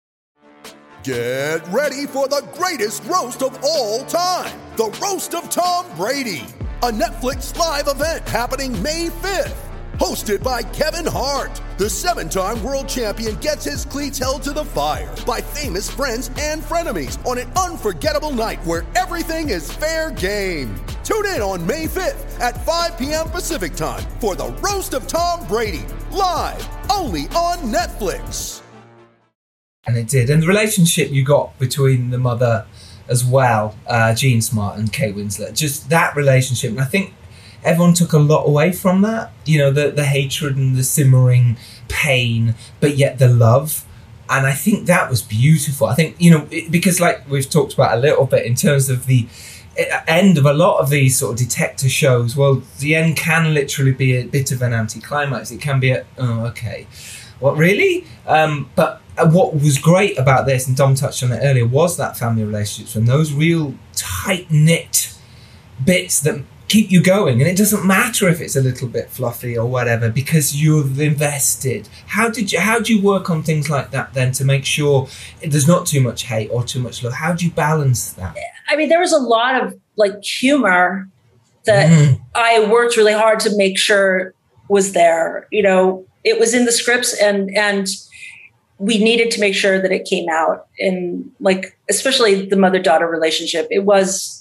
Get ready for the greatest roast of all time, the Roast of Tom Brady, a Netflix live event happening May 5th. hosted by Kevin Hart. The 7-time world champion gets his cleats held to the fire by famous friends and frenemies on an unforgettable night where everything is fair game. Tune in on May 5th at 5 p.m. Pacific time for the Roast of Tom Brady, live only on Netflix. And it did. And the relationship you got between the mother as well, Jean Smart and Kate Winslet, just that relationship. And I think everyone took a lot away from that, the hatred and the simmering pain, but yet the love. And I think that was beautiful. I think, because like we've talked about a little bit in terms of the end of a lot of these sort of detective shows, well, the end can literally be a bit of an anticlimax. It can be what, really? But what was great about this, and Dom touched on it earlier, was that family relationships and those real tight-knit bits that keep you going. And it doesn't matter if it's a little bit fluffy or whatever, because you've invested. How do you work on things like that then to make sure there's not too much hate or too much love? How do you balance that? I mean, there was a lot of humor that I worked really hard to make sure was there. It was in the scripts and we needed to make sure that it came out in especially the mother-daughter relationship. It's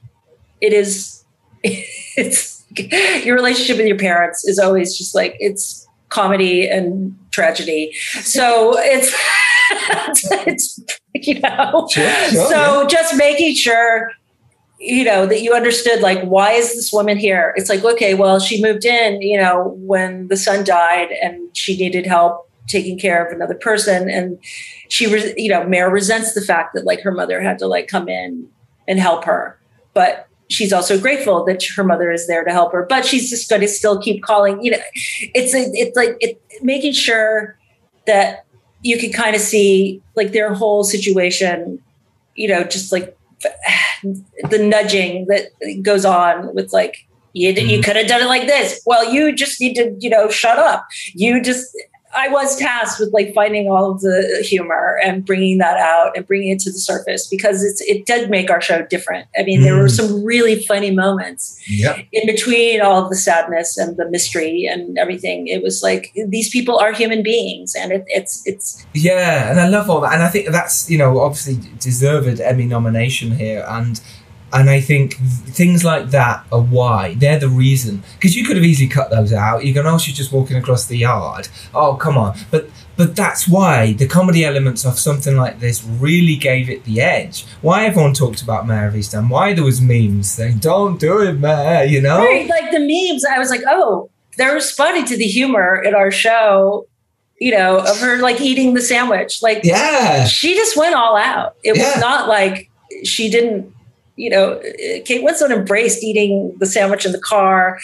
your relationship with your parents is always just it's comedy and tragedy. So it's so just making sure, that you understood, why is this woman here? It's okay, well, she moved in, when the son died and she needed help taking care of another person. And she, Mare resents the fact that her mother had to come in and help her. But she's also grateful that her mother is there to help her, but she's just going to still keep calling, it's making sure that you can kind of see their whole situation, just the nudging that goes on with you could have done it like this. Well, you just need to, shut up. I was tasked with finding all of the humor and bringing that out and bringing it to the surface, because it did make our show different. I mean, there were some really funny moments in between all of the sadness and the mystery and everything. It was these people are human beings, and it's yeah, and I love all that, and I think that's obviously deserved Emmy nomination here, and I think things like that are why. They're the reason. Because you could have easily cut those out. You go, oh, she's just walking across the yard. Oh, come on. But that's why the comedy elements of something like this really gave it the edge. Why everyone talked about Mare of Easttown. Why there was memes saying, don't do it, Mare, Right, the memes, I was oh, they're responding to the humor in our show, of her, eating the sandwich. She just went all out. It was not she didn't, Kate Winslet embraced eating the sandwich in the car,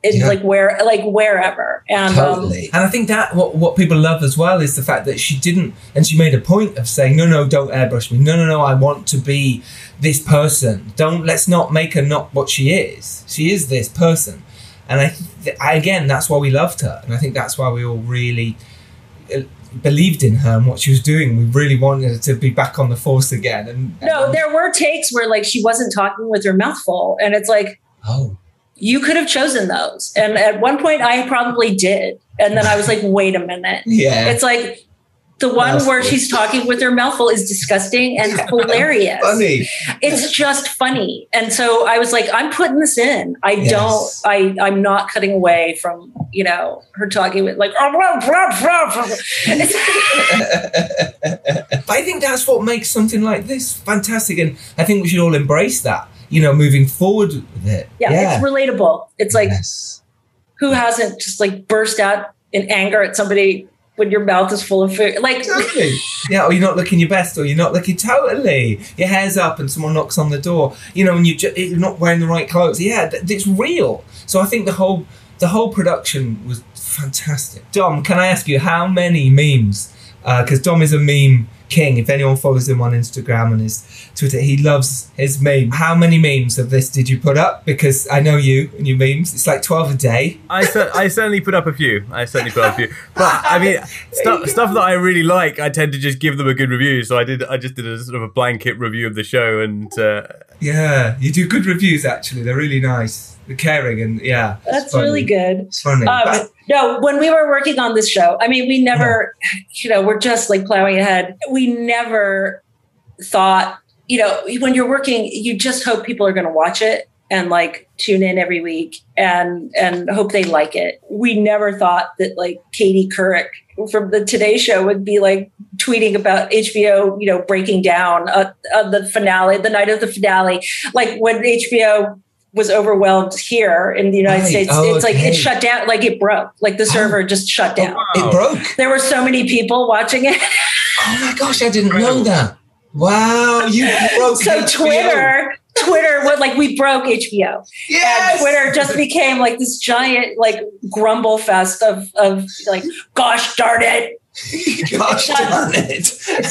wherever. And totally. And I think that what people love as well is the fact that she didn't, and she made a point of saying, no, don't airbrush me. No, I want to be this person. Let's not make her not what she is. She is this person. And again, that's why we loved her. And I think that's why we all really believed in her and what she was doing. We really wanted her to be back on the force again. And there were takes where she wasn't talking with her mouth full, and it's you could have chosen those. And at one point I probably did, and then I was wait a minute. It's the one where she's talking with her mouth full is disgusting and hilarious. Funny. It's just funny. And so I was I'm putting this in. I'm not cutting away from, her talking with But I think that's what makes something like this fantastic. And I think we should all embrace that, moving forward with it. Yeah. It's relatable. It's who hasn't just burst out in anger at somebody when your mouth is full of food. Exactly. Yeah, or you're not looking your best, or you're not looking totally. Your hair's up and someone knocks on the door, and you're not wearing the right clothes. Yeah, it's real. So I think the whole production was fantastic. Dom, can I ask you, how many memes? Because Dom is a meme king. If anyone follows him on Instagram and his Twitter, he loves his meme. How many memes of this did you put up? Because I know you and your memes. It's 12 a day. I certainly put up a few. But I mean, stuff that I really like, I tend to just give them a good review. So I just did a sort of a blanket review of the show, and yeah, you do good reviews. Actually, they're really nice. caring, and that's really good. It's funny. No, when we were working on this show, I mean, we never, we're just like plowing ahead. We never thought, when you're working, you just hope people are going to watch it and like tune in every week and hope they like it. We never thought that like Katie Couric from the Today Show would be like tweeting about HBO, breaking down the finale, the night of the finale, like when HBO was overwhelmed here in the United States. It's like it shut down, like it broke, like the server just shut down. It broke. There were so many people watching it. Oh my gosh, I didn't know that. Wow, you broke so HBO. Twitter, we broke HBO. Yes! And Twitter just became like this giant like grumble fest of like, gosh darn it. Gosh darn it.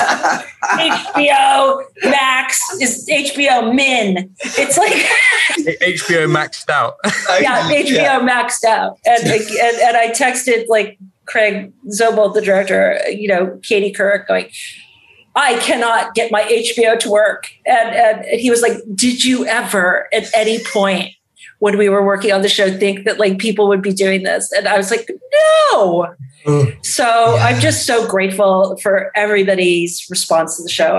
HBO Max is HBO Min. It's like HBO maxed out. HBO maxed out. And I texted like Craig Zobel, the director, Katie Couric, going, I cannot get my HBO to work. And he was like, did you ever at any point when we were working on the show think that like people would be doing this? And I was like, no. So I'm just so grateful for everybody's response to the show.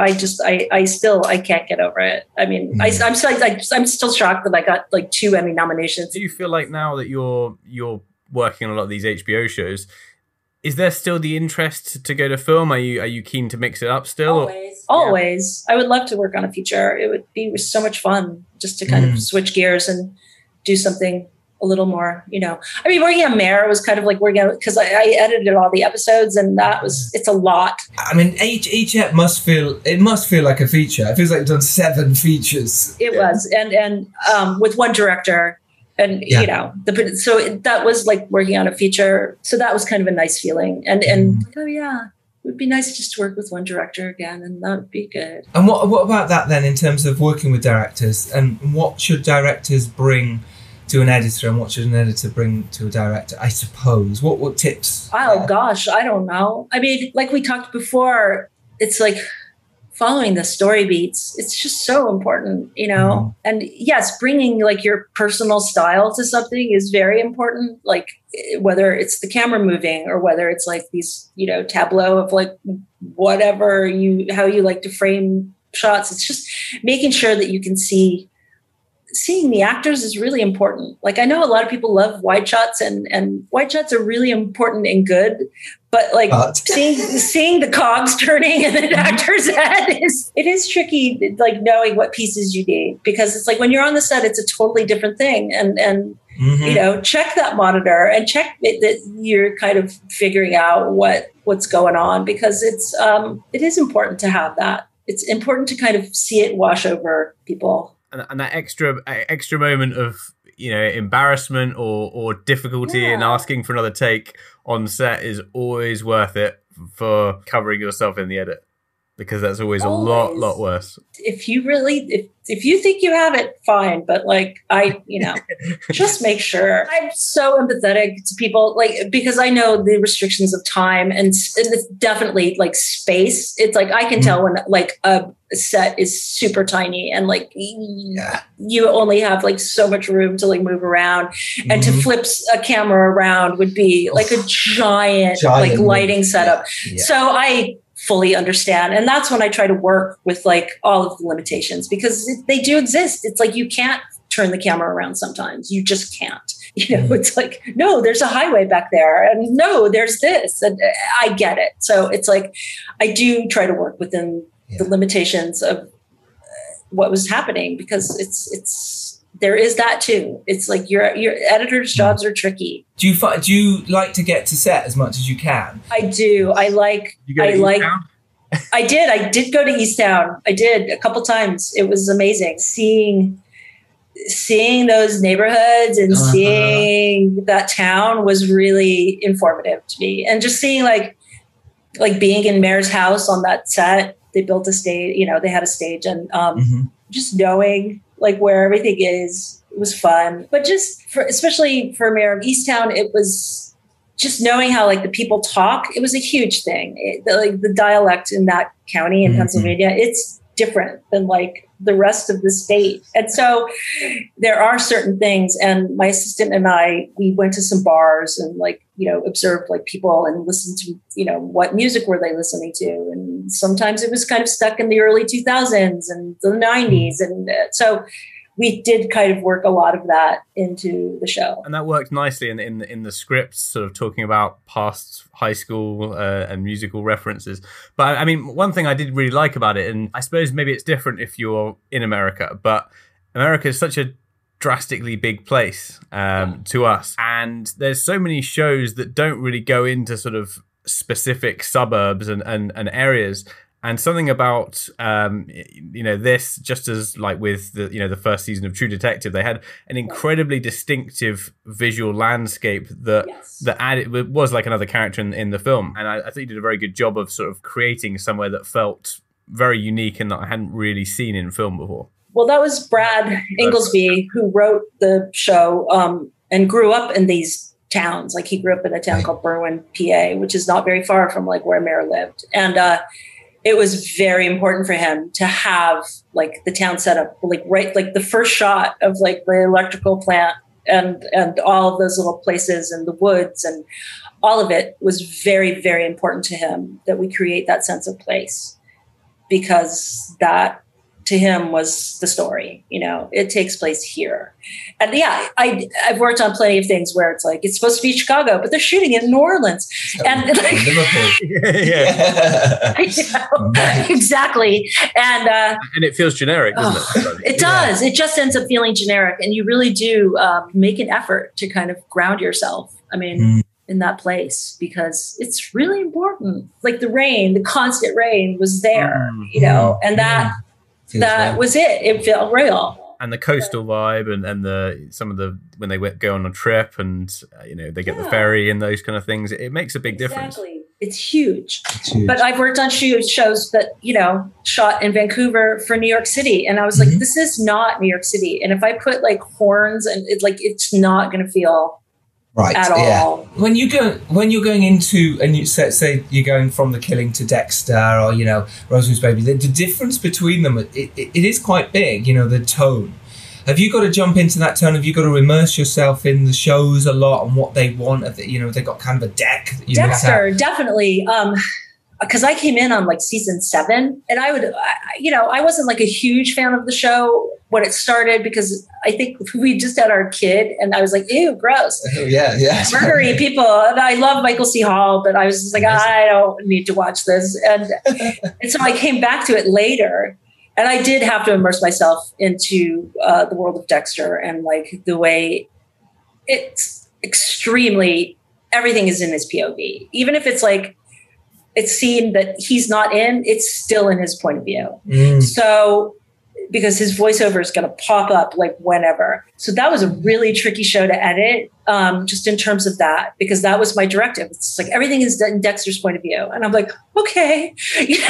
I can't get over it. I mean, I'm still shocked that I got like 2 Emmy nominations. Do you feel like now that you're working on a lot of these HBO shows, is there still the interest to go to film? Are you keen to mix it up still? Always. I would love to work on a feature. It would be so much fun just to kind of switch gears and do something a little more, I mean, working on Mare was kind of like working on, because I edited all the episodes, and it's a lot. I mean, each ep must feel like a feature. It feels like you've done 7 features. It was, and with one director. And, so that was like working on a feature. So that was kind of a nice feeling. And it would be nice just to work with one director again, and that would be good. And what about that then in terms of working with directors? And what should directors bring to an editor, and what should an editor bring to a director, I suppose? What tips? Oh, gosh, I don't know. I mean, like we talked before, it's like following the story beats. It's just so important, and yes, bringing like your personal style to something is very important. Like whether it's the camera moving or whether it's like these, tableau of like whatever how you like to frame shots. It's just making sure that you can seeing the actors is really important. Like I know a lot of people love wide shots, and wide shots are really important and good, but like seeing the cogs turning in an actor's head is tricky. Like knowing what pieces you need, because it's like when you're on the set, it's a totally different thing. And check that monitor and check that you're kind of figuring out what's going on, because it is important to have that. It's important to kind of see it wash over people. And that extra moment of embarrassment or difficulty in asking for another take on set is always worth it for covering yourself in the edit, because that's always a lot worse. If you think you have it, fine, but like just make sure. I'm so empathetic to people, like, because I know the restrictions of time and it's definitely like space. It's like I can tell when like a set is super tiny and like you only have like so much room to like move around, and to flip a camera around would be like a giant like lighting setup. So I fully understand, and that's when I try to work with like all of the limitations, because they do exist. It's like you can't turn the camera around sometimes. You just can't. It's like, no, there's a highway back there, and no, there's this, and I get it. So it's like I do try to work within the limitations of what was happening, because it's there is that too. It's like your editors' jobs are tricky. Do you like to get to set as much as you can? I do. I did go to Easttown. I did a couple times. It was amazing seeing those neighborhoods and seeing that town was really informative to me. And just seeing like being in Mare's house on that set. They built a stage, they had a stage, and just knowing like where everything is, it was fun. But especially for Mare of Easttown, it was just knowing how like the people talk. It was a huge thing. The dialect in that county in Pennsylvania, it's different than like the rest of the state. And so there are certain things. And my assistant and I, we went to some bars and observed people and listened to, what music were they listening to? And sometimes it was kind of stuck in the early 2000s and the 90s. And so we did kind of work a lot of that into the show. And that worked nicely in the scripts, sort of talking about past high school and musical references. But I mean, one thing I did really like about it, and I suppose maybe it's different if you're in America, but America is such a drastically big place to us. And there's so many shows that don't really go into sort of specific suburbs and areas. And something about, this, just as like with the first season of True Detective, they had an incredibly distinctive visual landscape that added, was like another character in the film. And I think you did a very good job of sort of creating somewhere that felt very unique and that I hadn't really seen in film before. Well, that was Brad Inglesby, who wrote the show and grew up in these towns. Like he grew up in a town called Berwyn, PA, which is not very far from where Mare lived. And it was very important for him to have the town set up, the first shot of the electrical plant and all of those little places and the woods and all of it was very, very important to him that we create that sense of place, because that to him was the story. It takes place here. And I've worked on plenty of things where it's supposed to be Chicago, but they're shooting in New Orleans. And Liverpool. Exactly. And it feels generic, doesn't it? It does. It just ends up feeling generic. And you really do make an effort to kind of ground yourself. I mean, in that place, because it's really important. Like the rain, the constant rain was there, and that was it. It felt real. And the coastal vibe and some of the, when they go on a trip and, they get the ferry and those kind of things, it makes a big difference. It's huge. But I've worked on shows that, shot in Vancouver for New York City. And I was like, this is not New York City. And if I put horns and it's not going to feel right at all. When you're going into, and you say you're going from The Killing to Dexter or Rosemary's Baby, the difference between them it is quite big. The tone. Have you got to jump into that tone? Have you got to immerse yourself in the shows a lot and what they want? They've got kind of a deck. Dexter, definitely. Because I came in on season 7, and I wasn't a huge fan of the show when it started, because I think we just had our kid and I was like, ew, gross. Yeah. Murdery people. And I love Michael C. Hall, but I was just I don't need to watch this. And so I came back to it later, and I did have to immerse myself into the world of Dexter and the way it's extremely, everything is in his POV. Even if it's it's seen that he's not in, it's still in his point of view. So, because his voiceover is going to pop up whenever. So that was a really tricky show to edit, just in terms of that, because that was my directive. It's everything is in Dexter's point of view. And I'm like, okay, okay,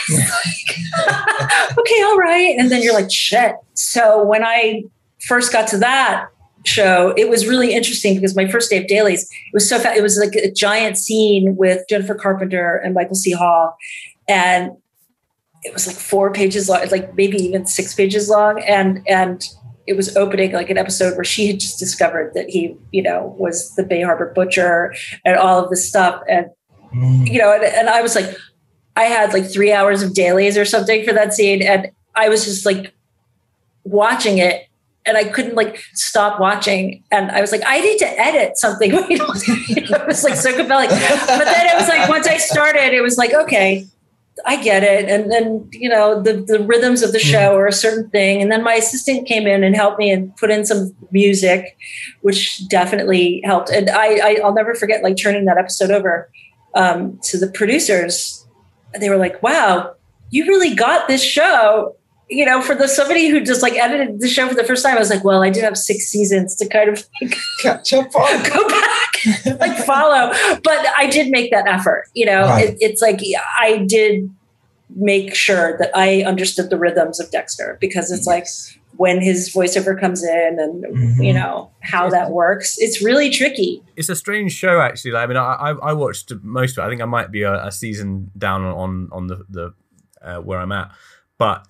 all right. And then you're shit. So when I first got to that show, it was really interesting because my first day of dailies, it was so fast. It was a giant scene with Jennifer Carpenter and Michael C. Hall. And it was 4 pages long, maybe even 6 pages long. And it was opening an episode where she had just discovered that he, was the Bay Harbor butcher and all of this stuff. And, and I was I had 3 hours of dailies or something for that scene. And I was just watching it, and I couldn't stop watching. And I was I need to edit something. It was so compelling. But then it was once I started, it was okay, I get it. And then, the rhythms of the show are a certain thing. And then my assistant came in and helped me and put in some music, which definitely helped. And I'll never forget, turning that episode over to the producers. They were wow, you really got this show. For somebody who just edited the show for the first time, I was well, I did have 6 seasons to kind of catch up on, go back, follow. But I did make that effort. Right. It's I did make sure that I understood the rhythms of Dexter, because it's when his voiceover comes in and, how that works. It's really tricky. It's a strange show, actually. I watched most of it. I think I might be a season down on the where I'm at. But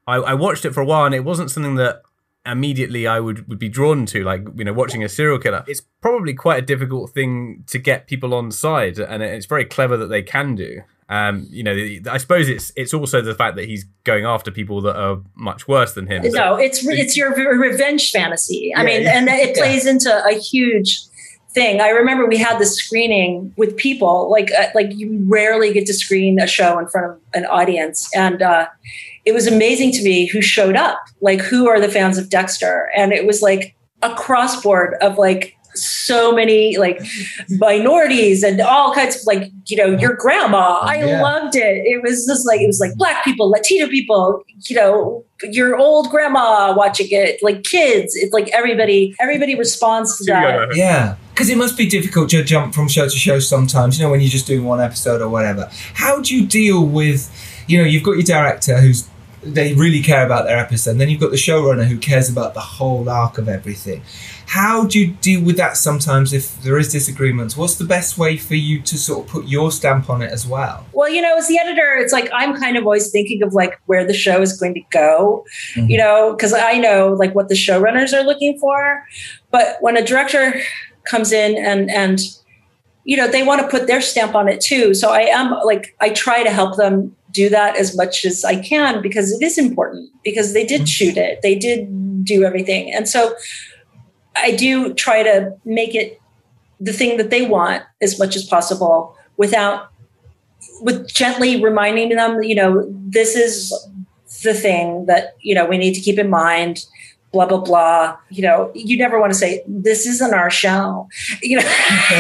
I watched it for a while, and it wasn't something that immediately I would be drawn to, like, you know, watching a serial killer. It's probably quite a difficult thing to get people on side, and it's very clever that they can do. You know, I suppose it's also the fact that he's going after people that are much worse than him. No, it's your revenge fantasy. I mean, and it plays into a huge thing. I remember we had this screening with people, like you rarely get to screen a show in front of an audience, and it was amazing to me who showed up, like who are the fans of Dexter, and it was like a crossboard of like so many like minorities and all kinds of, like, you know, your grandma. I loved it. It was like Black people, Latino people, you know, your old grandma watching it, like kids. It's like everybody responds to that. Yeah. Because it must be difficult to jump from show to show sometimes, you know, when you're just doing one episode or whatever. How do you deal with, you know, you've got your director they really care about their episode, and then you've got the showrunner who cares about the whole arc of everything. How do you deal with that sometimes if there is disagreements? What's the best way for you to sort of put your stamp on it as well? Well, you know, as the editor, it's like I'm kind of always thinking of like where the show is going to go, you know, because I know like what the showrunners are looking for. But when a director comes in and you know, they want to put their stamp on it too. So I try to help them do that as much as I can, because it is important, because they did shoot it. They did do everything. And so I do try to make it the thing that they want as much as possible, with gently reminding them, you know, this is the thing that, you know, we need to keep in mind, blah, blah, blah. You know, you never want to say, this isn't our show, you know,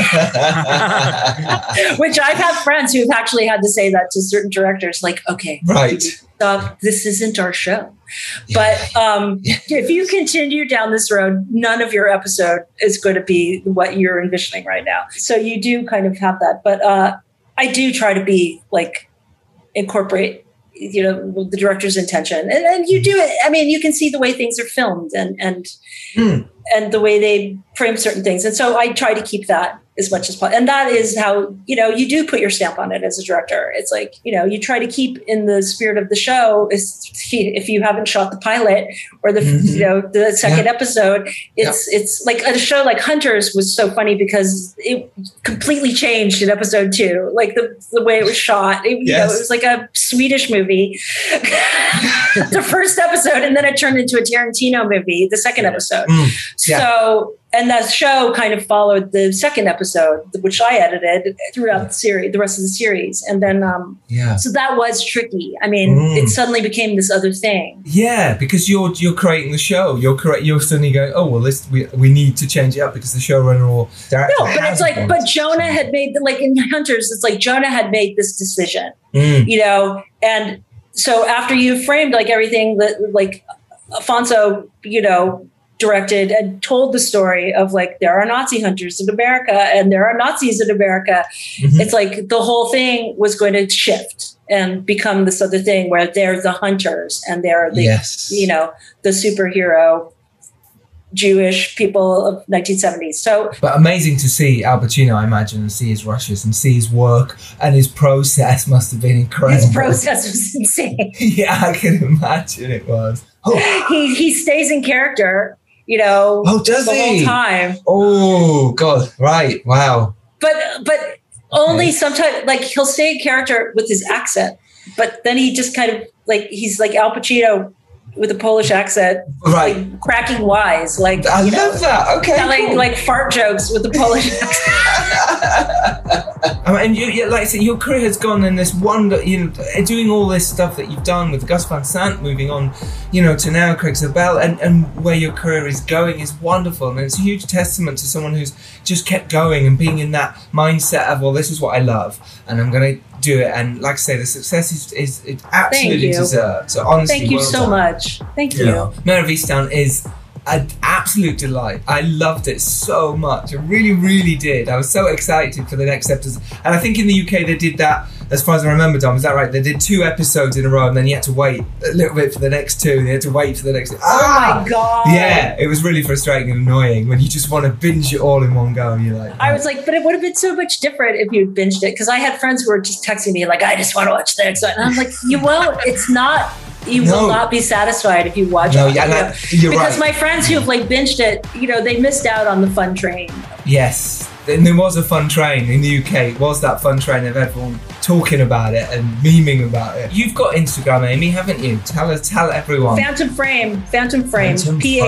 which I've had friends who've actually had to say that to certain directors, like, okay, right, stop, this isn't our show. But if you continue down this road, none of your episode is going to be what you're envisioning right now. So you do kind of have that. But I do try to be like, incorporate, you know, the director's intention, and you do it. I mean, you can see the way things are filmed and the way they frame certain things. And so I try to keep that as much as possible. And that is how, you know, you do put your stamp on it as a director. It's like, you know, you try to keep in the spirit of the show. If you haven't shot the pilot or the, you know, the second episode, it's like a show like Hunters was so funny because it completely changed in episode 2, like the way it was shot. You know, it was like a Swedish movie, the first episode, and then it turned into a Tarantino movie, the second episode. So, and that show kind of followed the second episode, which I edited throughout the series, the rest of the series. And then, so that was tricky. I mean, it suddenly became this other thing. Yeah, because you're creating the show. You're suddenly going, oh, well, we need to change it up because the showrunner or director. No, but it's like, but Jonah had made, like in Hunters, it's like Jonah had made this decision, you know, and so after you framed like everything that like Afonso, you know, directed and told the story of like, there are Nazi hunters in America and there are Nazis in America. It's like the whole thing was going to shift and become this other thing where they're the hunters and they're the, you know, the superhero Jewish people of 1970s. So, but amazing to see Al Pacino, I imagine, and see his rushes and see his work, and his process must have been incredible. His process was insane. Yeah, I can imagine it was. He stays in character, you know, does the he? whole time. Oh God, right, wow. But only sometimes, like he'll stay in character with his accent, but then he just kind of like he's like Al Pacino with a Polish accent, right? Like, cracking wise, like I love that. Okay, telling like fart jokes with the Polish accent. And you, like I said, your career has gone in this wonder. You know, doing all this stuff that you've done with Gus Van Sant, moving on, you know, to now Craig Zabel, and where your career is going is wonderful, and it's a huge testament to someone who's just kept going and being in that mindset of, well, this is what I love, and I'm going to do it. And like I say, the success is absolutely deserved. So honestly, thank you so much. Thank you. Mare of Easttown is an absolute delight. I loved it so much. I really, really did. I was so excited for the next episode. And I think in the UK they did that, as far as I remember, Dom, is that right? They did 2 episodes in a row and then you had to wait a little bit for the next 2. They had to wait for the next 2. Oh my God. Yeah, it was really frustrating and annoying when you just want to binge it all in one go. And you're like, I was like, but it would have been so much different if you binged it. Because I had friends who were just texting me like, I just want to watch the next one. And I'm like, you won't. It's not You will not be satisfied if you watch it. You're because right. my friends who've like binged it, they missed out on the fun train. Yes. And there was a fun train in the UK. It was that fun train of everyone talking about it and memeing about it. You've got Instagram, Amy, haven't you? Tell everyone. Phantom Frame. Phantom Frame.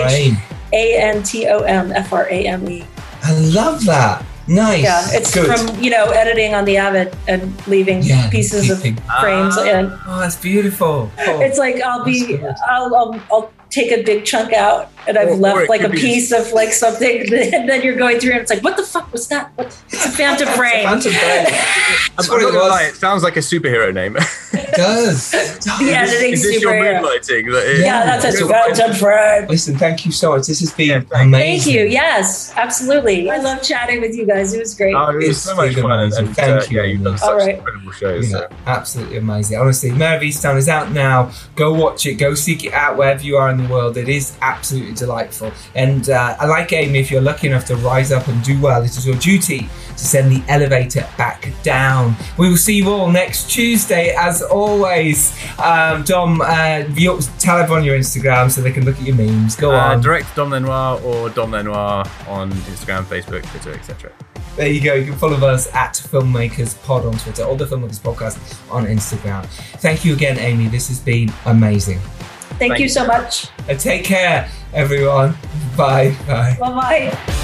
PHANTOMFRAME. I love that. Nice. Yeah, it's good. from editing on the Avid and leaving pieces of frames in. Oh, that's beautiful. It's like I'll take a big chunk out and I've left like a piece of like something, and then you're going through and it's like, what the fuck was that? It's a Phantom Frame. Phantom Frame. I'm not gonna lie, it sounds like a superhero name. It does. The editing Is this your moonlighting? Yeah, that's a Phantom Frame. Listen, thank you so much. This has been amazing. amazing. Thank you. Yes, absolutely. I love chatting with you guys. It was great. Oh, it was so much fun. And thank you. You've done such incredible shows. Yeah, absolutely amazing. Honestly, Mare of Easttown is out now. Go watch it. Go seek it out wherever you are in the world. It is absolutely delightful. And I like Amy, if you're lucky enough to rise up and do well, it is your duty to send the elevator back down. We will see you all next Tuesday, as always. Dom, tell everyone your Instagram so they can look at your memes. Go on. Direct Dom Lenoir or Dom Lenoir on Instagram, Facebook, Twitter, etc. There you go. You can follow us at Filmmakers Pod on Twitter, or the Filmmakers Podcast on Instagram. Thank you again, Amy. This has been amazing. Thank you so much. Take care, everyone. Bye. Bye-bye.